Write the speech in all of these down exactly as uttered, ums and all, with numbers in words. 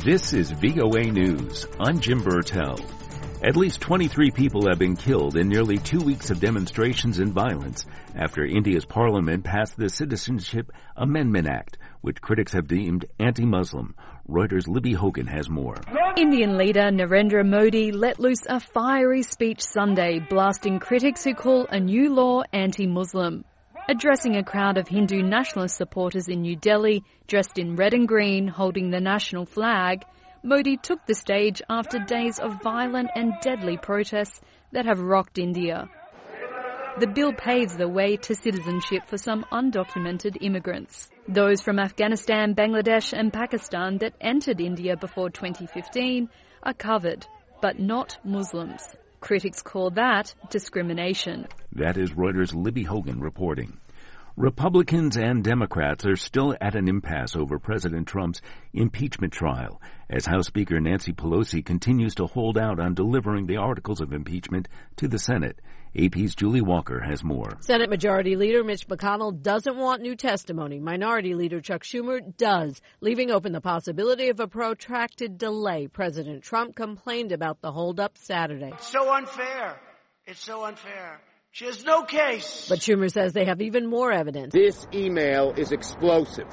This is V O A News. I'm Jim Burtell. At least twenty-three people have been killed in nearly two weeks of demonstrations and violence after India's parliament passed the Citizenship Amendment Act, which critics have deemed anti-Muslim. Reuters' Libby Hogan has more. Indian leader Narendra Modi let loose a fiery speech Sunday, blasting critics who call a new law anti-Muslim. Addressing a crowd of Hindu nationalist supporters in New Delhi, dressed in red and green, holding the national flag, Modi took the stage after days of violent and deadly protests that have rocked India. The bill paves the way to citizenship for some undocumented immigrants. Those from Afghanistan, Bangladesh and Pakistan that entered India before twenty fifteen are covered, but not Muslims. Critics call that discrimination. That is Reuters' Libby Hogan reporting. Republicans and Democrats are still at an impasse over President Trump's impeachment trial, as House Speaker Nancy Pelosi continues to hold out on delivering the articles of impeachment to the Senate. A P's Julie Walker has more. Senate Majority Leader Mitch McConnell doesn't want new testimony. Minority Leader Chuck Schumer does, leaving open the possibility of a protracted delay. President Trump complained about the holdup Saturday. It's so unfair. It's so unfair. She has no case. But Schumer says they have even more evidence. This email is explosive.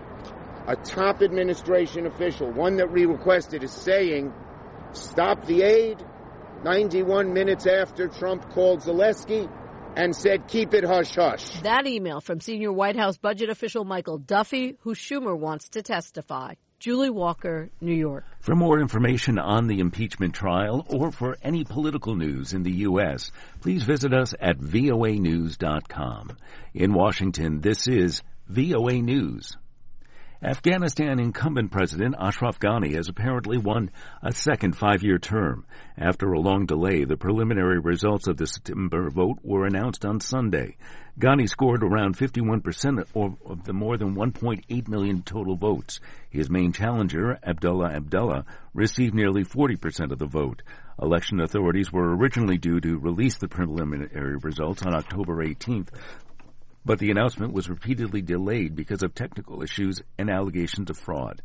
A top administration official, one that we requested, is saying, stop the aid ninety-one minutes after Trump called Zelensky and said, keep it hush-hush. That email from senior White House budget official Michael Duffy, who Schumer wants to testify. Julie Walker, New York. For more information on the impeachment trial or for any political news in the U S, please visit us at V O A news dot com. In Washington, this is V O A News. Afghanistan incumbent President Ashraf Ghani has apparently won a second five-year term. After a long delay, the preliminary results of the September vote were announced on Sunday. Ghani scored around fifty-one percent of the more than one point eight million total votes. His main challenger, Abdullah Abdullah, received nearly forty percent of the vote. Election authorities were originally due to release the preliminary results on October eighteenth, but the announcement was repeatedly delayed because of technical issues and allegations of fraud.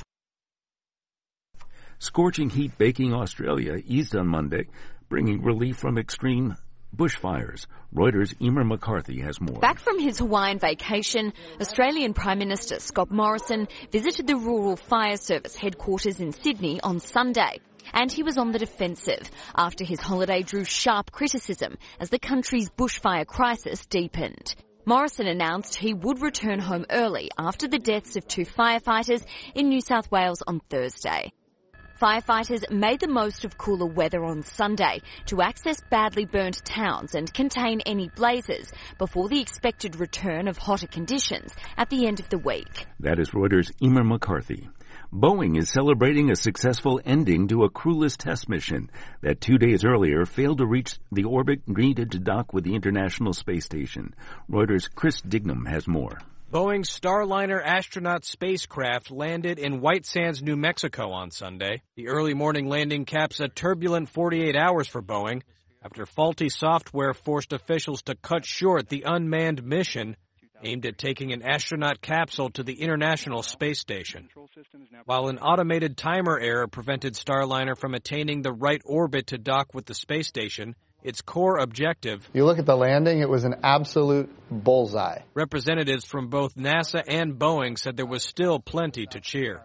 Scorching heat baking Australia eased on Monday, bringing relief from extreme bushfires. Reuters' Emer McCarthy has more. Back from his Hawaiian vacation, Australian Prime Minister Scott Morrison visited the Rural Fire Service headquarters in Sydney on Sunday. And he was on the defensive after his holiday drew sharp criticism as the country's bushfire crisis deepened. Morrison announced he would return home early after the deaths of two firefighters in New South Wales on Thursday. Firefighters made the most of cooler weather on Sunday to access badly burnt towns and contain any blazes before the expected return of hotter conditions at the end of the week. That is Reuters' Emer McCarthy. Boeing is celebrating a successful ending to a crewless test mission that two days earlier failed to reach the orbit needed to dock with the International Space Station. Reuters' Chris Dignam has more. Boeing's Starliner astronaut spacecraft landed in White Sands, New Mexico on Sunday. The early morning landing caps a turbulent forty-eight hours for Boeing after faulty software forced officials to cut short the unmanned mission aimed at taking an astronaut capsule to the International Space Station. While an automated timer error prevented Starliner from attaining the right orbit to dock with the space station, its core objective... You look at the landing, it was an absolute bullseye. Representatives from both NASA and Boeing said there was still plenty to cheer.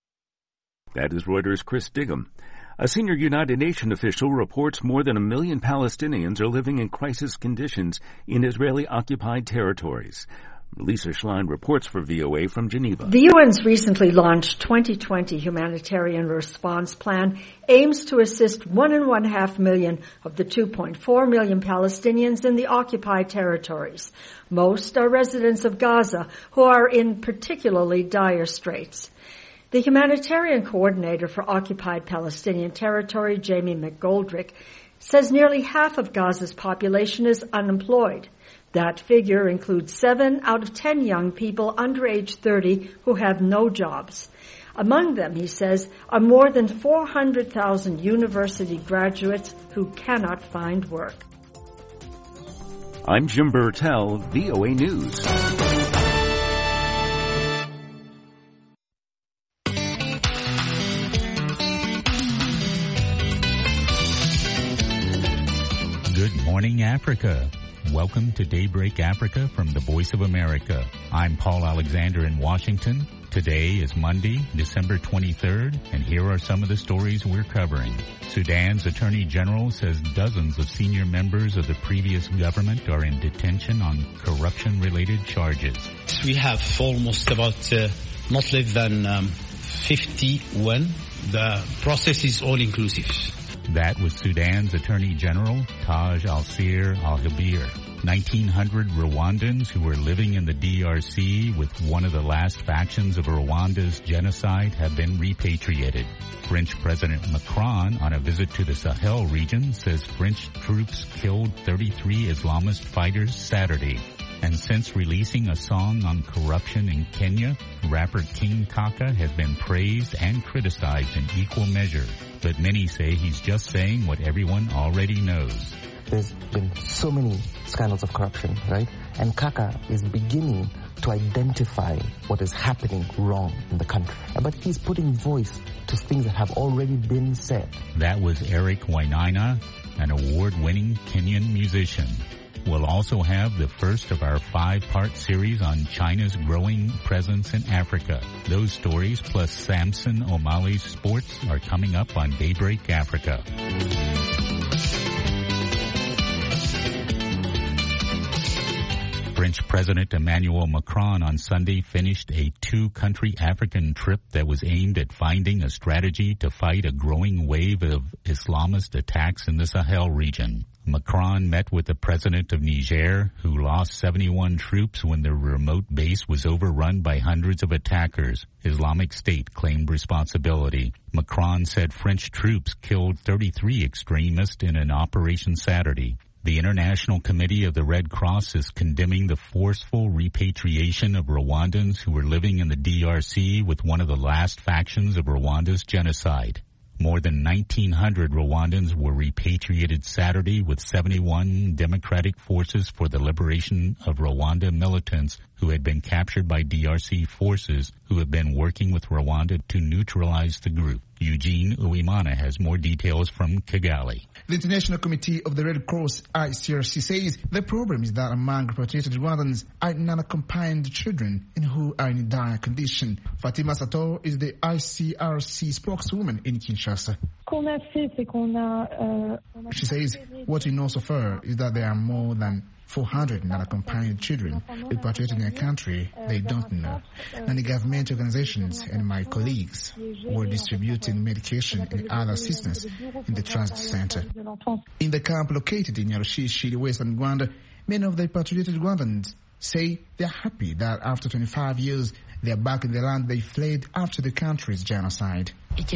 That is Reuters' Chris Dignam. A senior United Nations official reports more than a million Palestinians are living in crisis conditions in Israeli-occupied territories. Lisa Schlein reports for V O A from Geneva. The U N's recently launched twenty twenty Humanitarian Response Plan aims to assist one and one half million of the two point four million Palestinians in the occupied territories. Most are residents of Gaza who are in particularly dire straits. The humanitarian coordinator for occupied Palestinian territory, Jamie McGoldrick, says nearly half of Gaza's population is unemployed. That figure includes seven out of ten young people under age thirty who have no jobs. Among them, he says, are more than four hundred thousand university graduates who cannot find work. I'm Jim Burtell, V O A News. morning, Africa. Welcome to Daybreak Africa from the Voice of America. I'm Paul Alexander in Washington. Today is Monday, December twenty-third, and here are some of the stories we're covering. Sudan's Attorney General says dozens of senior members of the previous government are in detention on corruption-related charges. We have almost about uh, not less than um, fifty-one. The process is all-inclusive. That was Sudan's Attorney General, Taj al-Sir al-Habir. nineteen hundred Rwandans who were living in the D R C with one of the last factions of Rwanda's genocide have been repatriated. French President Macron, on a visit to the Sahel region, says French troops killed thirty-three Islamist fighters Saturday. And since releasing a song on corruption in Kenya, rapper King Kaka has been praised and criticized in equal measure. But many say he's just saying what everyone already knows. There's been so many scandals of corruption, right? And Kaka is beginning to identify what is happening wrong in the country. But he's putting voice to things that have already been said. That was Eric Wainaina, an award-winning Kenyan musician. We'll also have the first of our five-part series on China's growing presence in Africa. Those stories, plus Samson O'Malley's sports, are coming up on Daybreak Africa. French President Emmanuel Macron on Sunday finished a two-country African trip that was aimed at finding a strategy to fight a growing wave of Islamist attacks in the Sahel region. Macron met with the president of Niger, who lost seventy-one troops when their remote base was overrun by hundreds of attackers. Islamic State claimed responsibility. Macron said French troops killed thirty-three extremists in an operation Saturday. The International Committee of the Red Cross is condemning the forceful repatriation of Rwandans who were living in the D R C with one of the last factions of Rwanda's genocide. More than nineteen hundred Rwandans were repatriated Saturday, with seventy-one Democratic Forces for the Liberation of Rwanda militants who had been captured by D R C forces who have been working with Rwanda to neutralize the group. Eugene Uwimana has more details from Kigali. The International Committee of the Red Cross, I C R C, says the problem is that among repatriated Rwandans are non-accompanied children and who are in dire condition. Fatima Sator is the I C R C spokeswoman in Kinshasa. She says what we know so far is that there are more than four hundred non-accompanied children repatriated in a country they don't know. And the government organizations and my colleagues were distributing medication and other assistance in the transit center. In the camp located in Yarushishi, western Rwanda, many of the repatriated Rwandans say they're happy that after twenty-five years they are back in the land they fled after the country's genocide.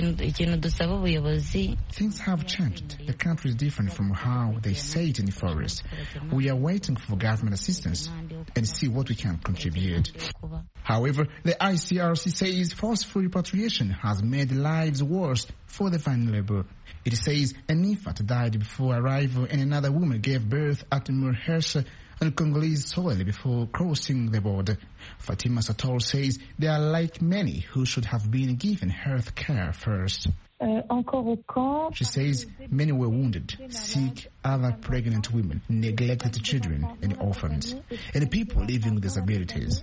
Things have changed. The country is different from how they say it in the forest. We are waiting for government assistance and see what we can contribute. However, the I C R C says forceful repatriation has made lives worse for the vulnerable. It says an infant died before arrival and another woman gave birth at Murhersha on Congolese soil before crossing the border. Fatima Sator says they are like many who should have been given health care first. She says many were wounded, sick, other pregnant women, neglected children and orphans, and people living with disabilities.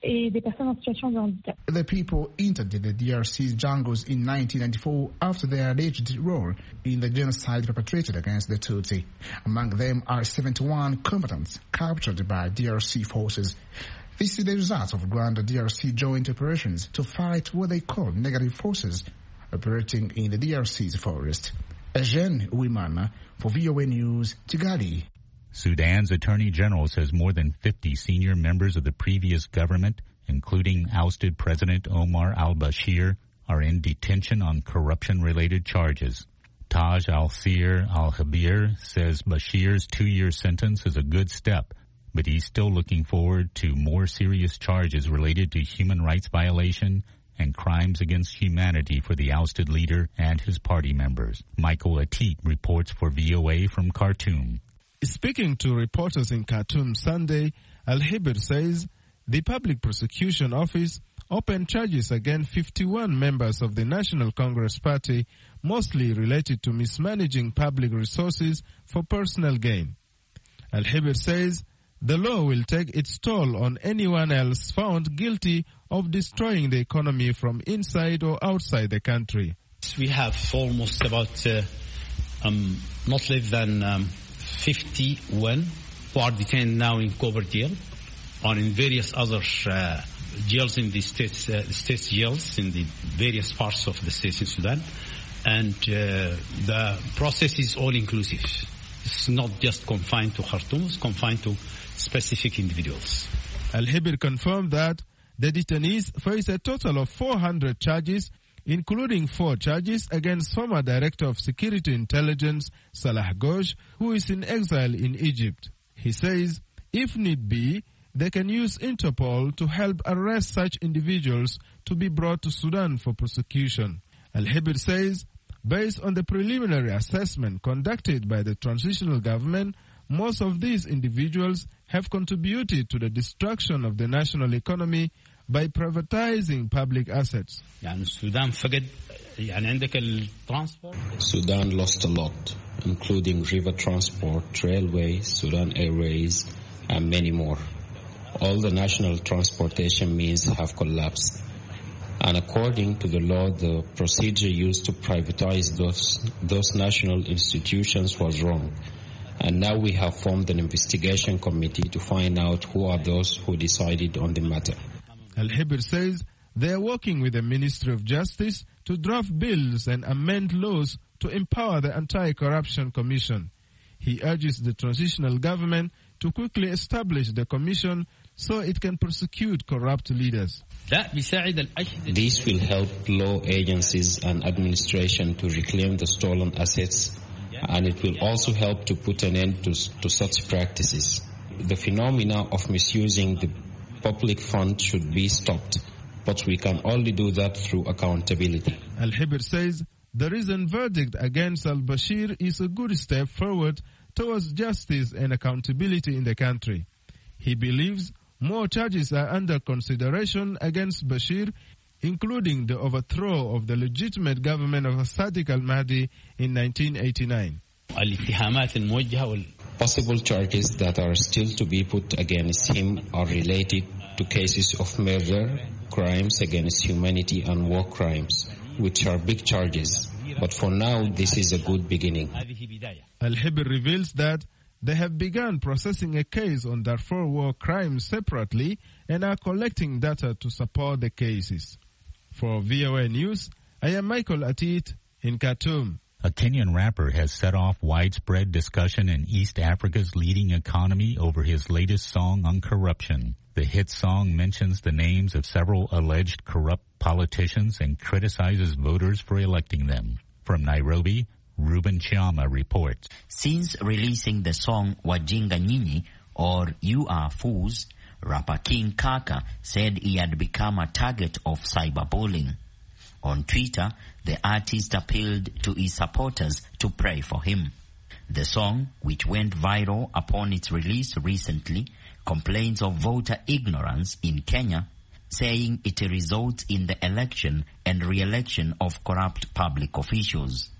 The people entered the D R C's jungles in nineteen ninety-four after their alleged role in the genocide perpetrated against the Tutsi. Among them are seventy-one combatants captured by D R C forces. This is the result of Rwanda D R C joint operations to fight what they call negative forces operating in the D R C's forest. Eugene Uwimana for V O A News, Kigali. Sudan's Attorney General says more than fifty senior members of the previous government, including ousted President Omar al-Bashir, are in detention on corruption-related charges. Taj al-Sir al-Habir says Bashir's two-year sentence is a good step, but he's still looking forward to more serious charges related to human rights violation and crimes against humanity for the ousted leader and his party members. Michael Atit reports for V O A from Khartoum. Speaking to reporters in Khartoum Sunday, Al-Hibir says the Public Prosecution Office opened charges against fifty-one members of the National Congress Party, mostly related to mismanaging public resources for personal gain. Al-Hibir says the law will take its toll on anyone else found guilty of destroying the economy from inside or outside the country. We have almost about uh, um, not less than um, fifty-one who are detained now in Kober jail or in various other uh, jails in the states, uh, state jails in the various parts of the states in Sudan. And uh, the process is all-inclusive. It's not just confined to Khartoum, it's confined to specific individuals. Al-Hibir confirmed that the detainees face a total of four hundred charges, including four charges against former Director of Security Intelligence Salah Ghosh, who is in exile in Egypt. He says, if need be, they can use Interpol to help arrest such individuals to be brought to Sudan for prosecution. Al-Hibir says, based on the preliminary assessment conducted by the transitional government, most of these individuals have contributed to the destruction of the national economy by privatizing public assets. Sudan lost a lot, including river transport, railways, Sudan Airways, and many more. All the national transportation means have collapsed. And according to the law, the procedure used to privatize those, those national institutions was wrong. And now we have formed an investigation committee to find out who are those who decided on the matter. Al-Hibir says they are working with the Ministry of Justice to draft bills and amend laws to empower the Anti-Corruption Commission. He urges the transitional government to quickly establish the commission so it can prosecute corrupt leaders. This will help law agencies and administration to reclaim the stolen assets, and it will also help to put an end to, to such practices. The phenomena of misusing the public fund should be stopped, but we can only do that through accountability. Al-Hibir says the recent verdict against al-Bashir is a good step forward towards justice and accountability in the country. He believes more charges are under consideration against Bashir, including the overthrow of the legitimate government of Sadiq al-Mahdi in nineteen eighty-nine. Possible charges that are still to be put against him are related to cases of murder, crimes against humanity and war crimes, which are big charges. But for now, this is a good beginning. Al-Hibir reveals that they have begun processing a case on Darfur war crimes separately and are collecting data to support the cases. For V O A News, I am Michael Atit in Khartoum. A Kenyan rapper has set off widespread discussion in East Africa's leading economy over his latest song on corruption. The hit song mentions the names of several alleged corrupt politicians and criticizes voters for electing them. From Nairobi, Ruben Chiama reports. Since releasing the song Wajinga Nyinyi, or You Are Fools, rapper King Kaka said he had become a target of cyberbullying. On Twitter, the artist appealed to his supporters to pray for him. The song, which went viral upon its release recently, complains of voter ignorance in Kenya, saying it results in the election and re-election of corrupt public officials.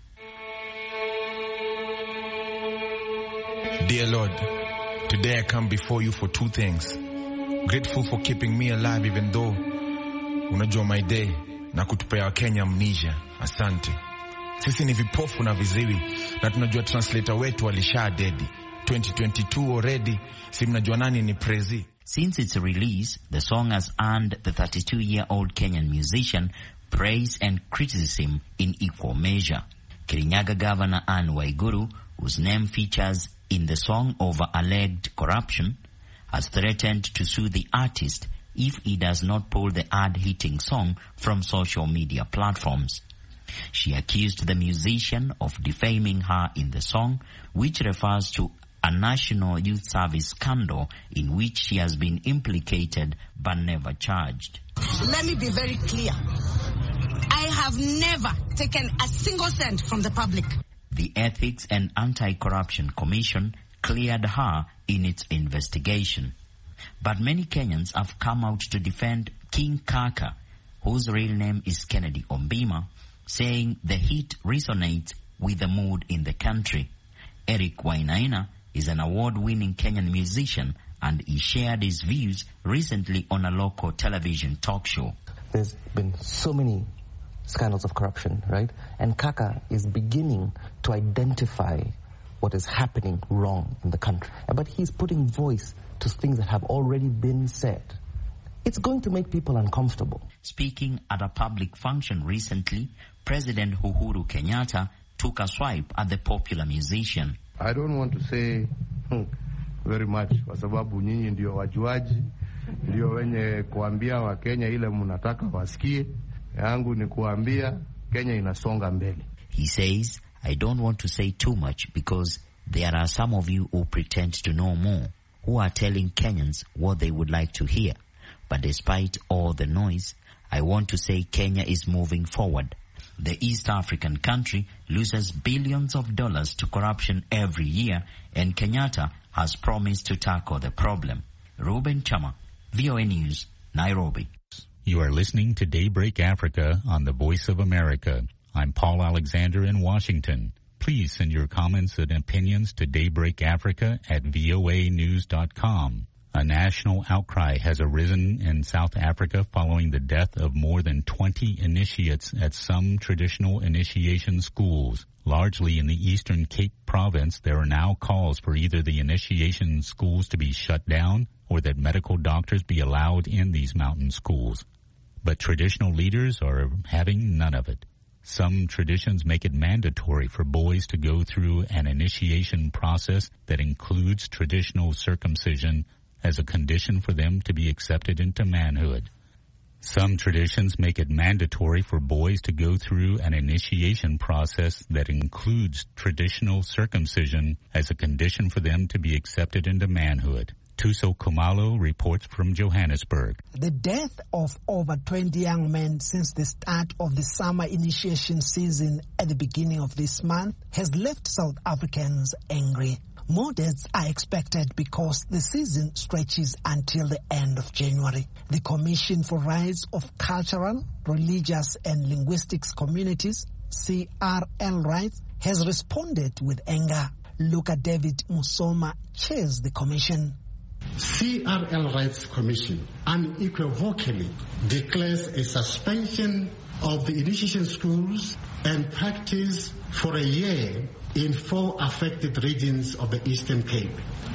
Dear Lord, today I come before you for two things. Grateful for keeping me alive even though unajua my day na kutupea wa Kenya amnesia. Asante. Sisi ni vipofu na viziwi na tunajua translator wetu alisha dedi. twenty twenty-two already, si mnajua nani ni Prezi. Since its release, the song has earned the thirty-two-year-old Kenyan musician praise and criticism in equal measure. Kirinyaga Governor Anne Waiguru, whose name features in the song over alleged corruption, has threatened to sue the artist if he does not pull the ad-hitting song from social media platforms. She accused the musician of defaming her in the song, which refers to a National Youth Service scandal in which she has been implicated but never charged. Let me be very clear. I have never taken a single cent from the public. The Ethics and Anti-Corruption Commission cleared her in its investigation. But many Kenyans have come out to defend King Kaka, whose real name is Kennedy Ombima, saying the hit resonates with the mood in the country. Eric Wainaina is an award-winning Kenyan musician, and he shared his views recently on a local television talk show. There's been so many scandals of corruption, right? And Kaka is beginning to identify what is happening wrong in the country. But he's putting voice to things that have already been said. It's going to make people uncomfortable. Speaking at a public function recently, President Uhuru Kenyatta took a swipe at the popular musician. I don't want to say hmm, very much kwa sababu nyinyi ndio wajuaji, ndio wenye kuambia wa Kenya ile mnataka wasikie. Yangu ni kuambia Kenya inasonga mbele. He says, I don't want to say too much because there are some of you who pretend to know more, who are telling Kenyans what they would like to hear. But despite all the noise, I want to say Kenya is moving forward. The East African country loses billions of dollars to corruption every year, and Kenyatta has promised to tackle the problem. Ruben Chama, V O A News, Nairobi. You are listening to Daybreak Africa on the Voice of America. I'm Paul Alexander in Washington. Please send your comments and opinions to Daybreak Africa at V O A news dot com. A national outcry has arisen in South Africa following the death of more than twenty initiates at some traditional initiation schools. Largely in the Eastern Cape province, there are now calls for either the initiation schools to be shut down or that medical doctors be allowed in these mountain schools. But traditional leaders are having none of it. Some traditions make it mandatory for boys to go through an initiation process that includes traditional circumcision as a condition for them to be accepted into manhood. Some traditions make it mandatory for boys to go through an initiation process that includes traditional circumcision as a condition for them to be accepted into manhood. Tuso Kumalo reports from Johannesburg. The death of over twenty young men since the start of the summer initiation season at the beginning of this month has left South Africans angry. More deaths are expected because the season stretches until the end of January. The Commission for Rights of Cultural, Religious and Linguistics Communities, C R L Rights, has responded with anger. Luca David Musoma chairs the commission. C R L Rights Commission unequivocally declares a suspension of the initiation schools and practice for a year in four affected regions of the Eastern Cape,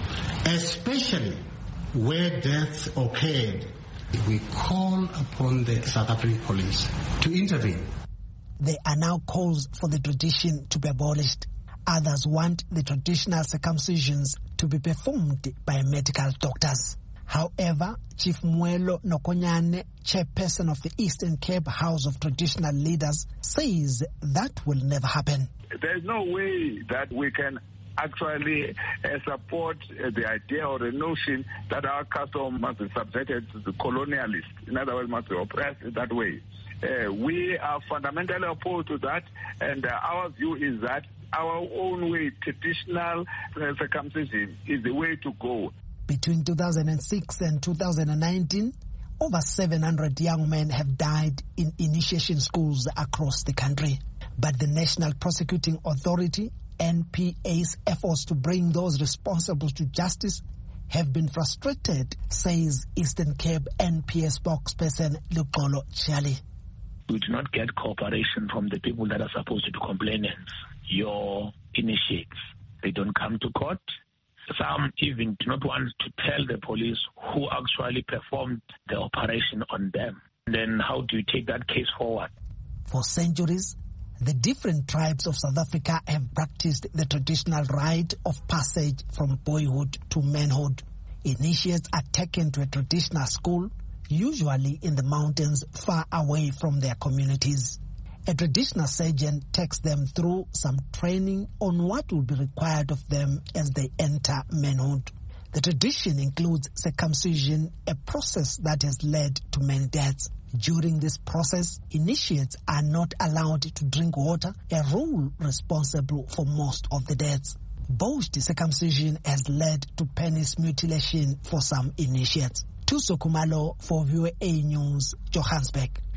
especially where deaths occurred. We call upon the South African police to intervene. There are now calls for the tradition to be abolished. Others want the traditional circumcisions to be performed by medical doctors. However, Chief Mwelo Nokonyane, chairperson of the Eastern Cape House of Traditional Leaders, says that will never happen. There's no way that we can actually uh, support uh, the idea or the notion that our custom must be subjected to the colonialists. In other words, must be oppressed in that way. Uh, we are fundamentally opposed to that, and uh, our view is that our own way, traditional uh, circumcision, is the way to go. Between two thousand six and two thousand nineteen, over seven hundred young men have died in initiation schools across the country. But the National Prosecuting Authority, N P A's efforts to bring those responsible to justice have been frustrated, says Eastern Cape N P A spokesperson Lukolo Chali. We do not get cooperation from the people that are supposed to be complainants, your initiates. They don't come to court. Some even do not want to tell the police who actually performed the operation on them. Then how do you take that case forward? For centuries, the different tribes of South Africa have practiced the traditional rite of passage from boyhood to manhood. Initiates are taken to a traditional school, usually in the mountains far away from their communities. A traditional surgeon takes them through some training on what will be required of them as they enter manhood. The tradition includes circumcision, a process that has led to many deaths. During this process, initiates are not allowed to drink water, a rule responsible for most of the deaths. Botched circumcision has led to penis mutilation for some initiates. Tuso Kumalo for V O A News, Johannesburg.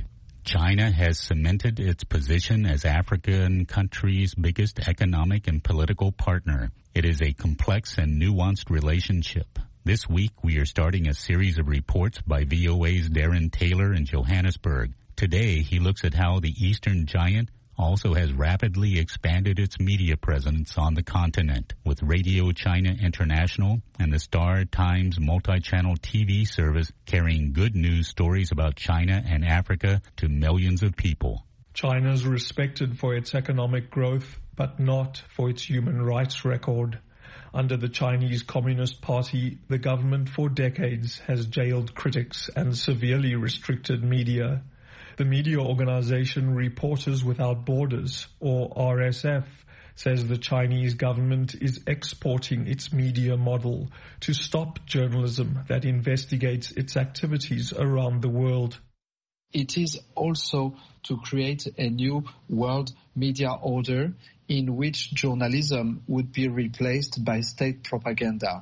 China has cemented its position as African countries' biggest economic and political partner. It is a complex and nuanced relationship. This week, we are starting a series of reports by V O A's Darren Taylor in Johannesburg. Today, he looks at how the Eastern giant also has rapidly expanded its media presence on the continent, with Radio China International and the Star Times multi-channel T V service carrying good news stories about China and Africa to millions of people. China is respected for its economic growth, but not for its human rights record. Under the Chinese Communist Party, the government for decades has jailed critics and severely restricted media. The media organization Reporters Without Borders, or R S F, says the Chinese government is exporting its media model to stop journalism that investigates its activities around the world. It is also to create a new world media order in which journalism would be replaced by state propaganda.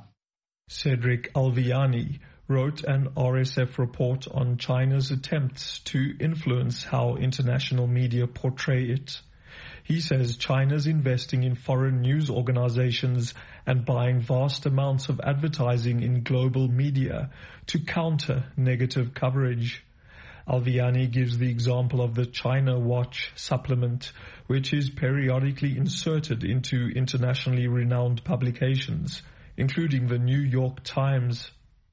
Cedric Alviani wrote an R S F report on China's attempts to influence how international media portray it. He says China's investing in foreign news organizations and buying vast amounts of advertising in global media to counter negative coverage. Alviani gives the example of the China Watch supplement, which is periodically inserted into internationally renowned publications, including the New York Times.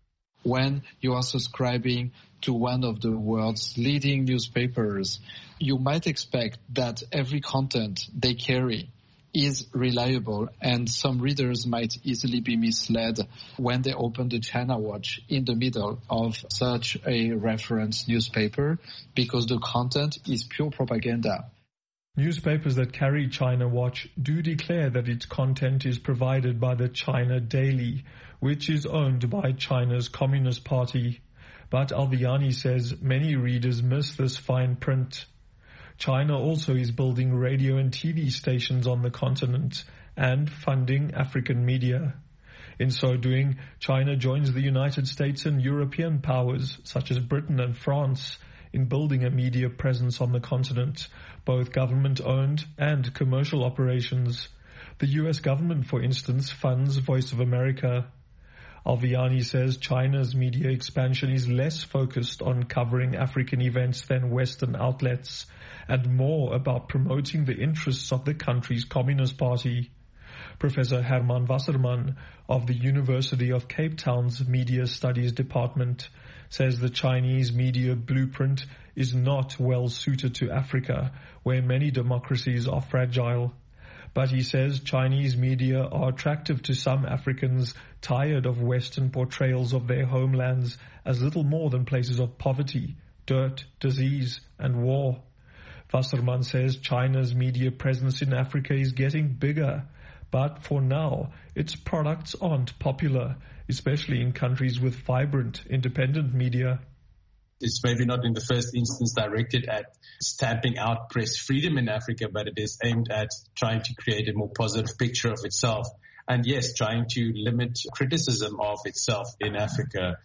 When you are subscribing to one of the world's leading newspapers, you might expect that every content they carry is reliable, and some readers might easily be misled when they open the China Watch in the middle of such a reference newspaper, because the content is pure propaganda. Newspapers that carry China Watch do declare that its content is provided by the China Daily, which is owned by China's Communist Party. But Alviani says many readers miss this fine print. China also is building radio and T V stations on the continent and funding African media. In so doing, China joins the United States and European powers, such as Britain and France, in building a media presence on the continent, both government-owned and commercial operations. The U S government, for instance, funds Voice of America. Alviani says China's media expansion is less focused on covering African events than Western outlets, and more about promoting the interests of the country's Communist Party. Professor Herman Wasserman of the University of Cape Town's Media Studies Department says the Chinese media blueprint is not well suited to Africa, where many democracies are fragile. But he says Chinese media are attractive to some Africans tired of Western portrayals of their homelands as little more than places of poverty, dirt, disease, and war. Wasserman says China's media presence in Africa is getting bigger, but for now, its products aren't popular, especially in countries with vibrant, independent media. It's maybe not in the first instance directed at stamping out press freedom in Africa, but it is aimed at trying to create a more positive picture of itself. And yes, trying to limit criticism of itself in Africa.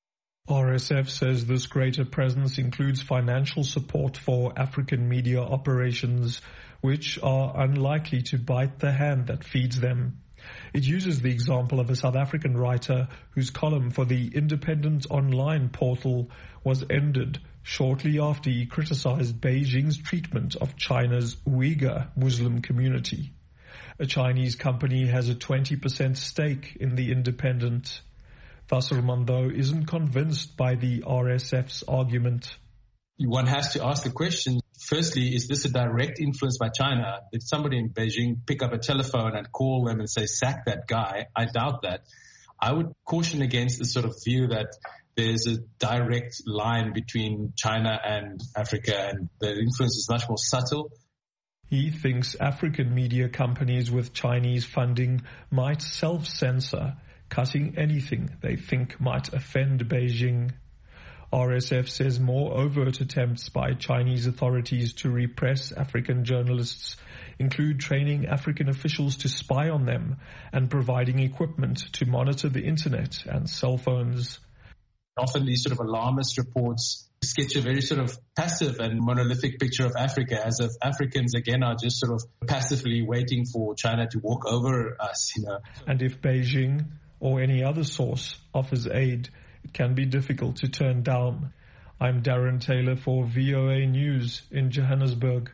R S F says this greater presence includes financial support for African media operations, which are unlikely to bite the hand that feeds them. It uses the example of a South African writer whose column for the independent online portal was ended shortly after he criticized Beijing's treatment of China's Uyghur Muslim community. A Chinese company has a twenty percent stake in the Independent. Wasserman, though, isn't convinced by the R S F's argument. One has to ask the question, firstly, is this a direct influence by China? Did somebody in Beijing pick up a telephone and call them and say, sack that guy? I doubt that. I would caution against the sort of view that there's a direct line between China and Africa, and the influence is much more subtle. He thinks African media companies with Chinese funding might self-censor, cutting anything they think might offend Beijing. R S F says more overt attempts by Chinese authorities to repress African journalists include training African officials to spy on them and providing equipment to monitor the internet and cell phones. Often these sort of alarmist reports sketch a very sort of passive and monolithic picture of Africa, as if Africans, again, are just sort of passively waiting for China to walk over us, you know. And if Beijing or any other source offers aid, it can be difficult to turn down. I'm Darren Taylor for V O A News in Johannesburg.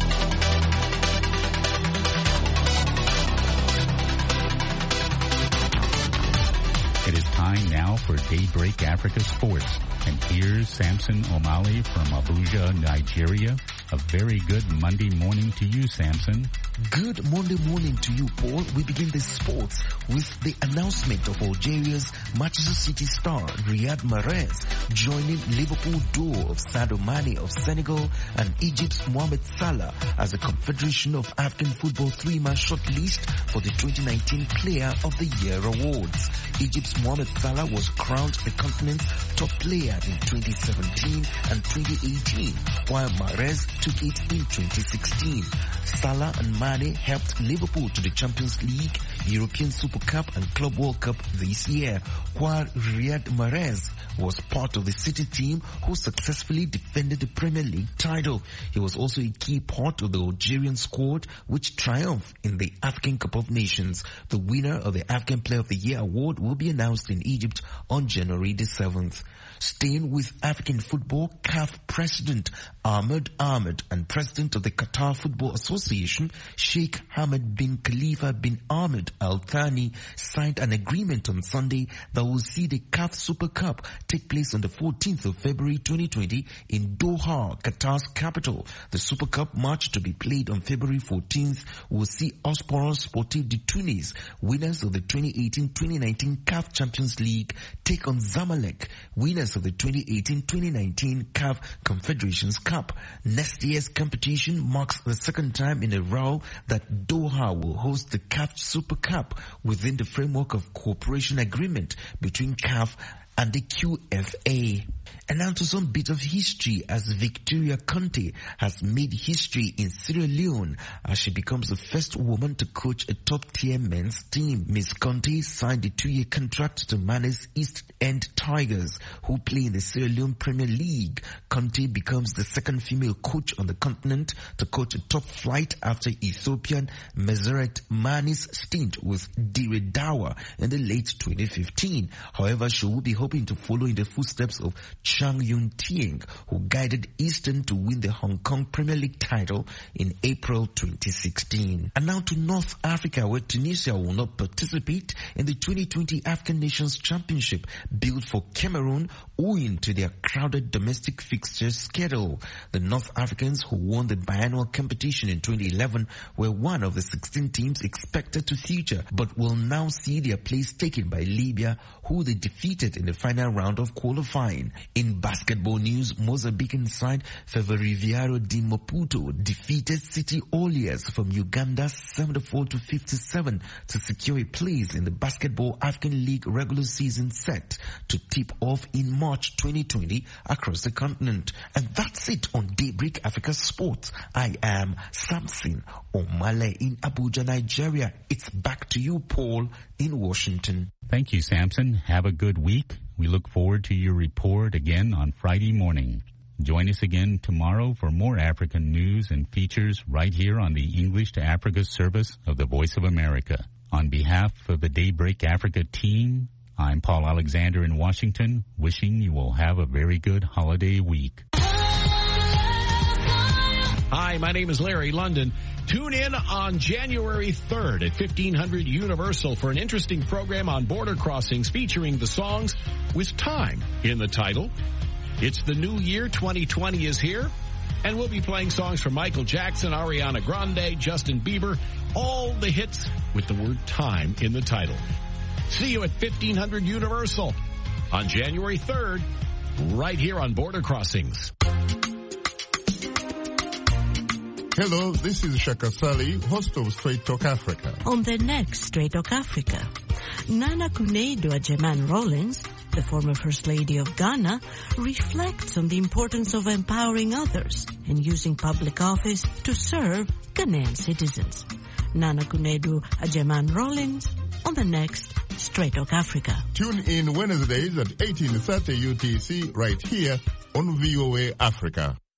It is time now for Daybreak Africa Sports. And here's Samson O'Malley from Abuja, Nigeria. A very good Monday morning to you, Samson. Good Monday morning to you, Paul. We begin the sports with the announcement of Algeria's Manchester City star Riyad Mahrez joining Liverpool duo of Sadio Mane of Senegal and Egypt's Mohamed Salah as the Confederation of African Football three-man shortlist for the twenty nineteen Player of the Year awards. Egypt's Mohamed Salah was crowned the continent's top player in twenty seventeen and twenty eighteen, while Mahrez took it in twenty sixteen. Salah and Mane helped Liverpool to the Champions League, European Super Cup and Club World Cup this year, while Riyad Mahrez was part of the City team who successfully defended the Premier League title. He was also a key part of the Algerian squad which triumphed in the African Cup of Nations. The winner of the African Player of the Year award will be announced in Egypt on January the seventh. Staying with African football, C A F President Ahmed Ahmed and President of the Qatar Football Association, Sheikh Hamad bin Khalifa bin Ahmed Al Thani, signed an agreement on Sunday that will see the C A F Super Cup take place on the fourteenth of February twenty twenty in Doha, Qatar's capital. The Super Cup match to be played on February fourteenth will see Osporos Sportif de Tunis, winners of the twenty eighteen twenty nineteen C A F Champions League, take on Zamalek, winners of the twenty eighteen twenty nineteen C A F Confederations Cup. Next year's competition marks the second time in a row that Doha will host the C A F Super Cup within the framework of cooperation agreement between C A F and the Q F A. And now to some bit of history, as Victoria Conte has made history in Sierra Leone as she becomes the first woman to coach a top-tier men's team. Miss Conte signed a two-year contract to manage East End Tigers, who play in the Sierra Leone Premier League. Conte becomes the second female coach on the continent to coach a top flight after Ethiopian Meseret Mani's stint with Dire Dawa in the late twenty fifteen. However, she will be hoping to follow in the footsteps of Chang Yun Tieng, who guided Eastern to win the Hong Kong Premier League title in April twenty sixteen. And now to North Africa, where Tunisia will not participate in the twenty twenty African Nations Championship built for Cameroon owing to their crowded domestic fixture schedule. The North Africans, who won the biannual competition in twenty eleven, were one of the sixteen teams expected to feature, but will now see their place taken by Libya, who they defeated in the final round of qualifying. In basketball news, Mozambican side Ferroviário de Maputo defeated City Oilers from Uganda seventy-four to fifty-seven to secure a place in the Basketball African League regular season set to tip off in March twenty twenty across the continent. And that's it on Daybreak Africa Sports. I am Samson O'Malley in Abuja, Nigeria. It's back to you, Paul, in Washington. Thank you, Samson. Have a good week. We look forward to your report again on Friday morning. Join us again tomorrow for more African news and features right here on the English to Africa service of the Voice of America. On behalf of the Daybreak Africa team, I'm Paul Alexander in Washington, wishing you will have a very good holiday week. Hi, my name is Larry London. Tune in on January third at fifteen hundred Universal for an interesting program on border crossings featuring the songs with time in the title. It's the new year, twenty twenty is here, and we'll be playing songs from Michael Jackson, Ariana Grande, Justin Bieber, all the hits with the word time in the title. See you at fifteen hundred Universal on January third, right here on Border Crossings. Hello, this is Shaka Sally, host of Straight Talk Africa. On the next Straight Talk Africa, Nana Akufo-Addo Agyeman Rawlings, the former First Lady of Ghana, reflects on the importance of empowering others and using public office to serve Ghanaian citizens. Nana Akufo-Addo Agyeman Rawlings on the next Straight Talk Africa. Tune in Wednesdays at eighteen thirty U T C right here on V O A Africa.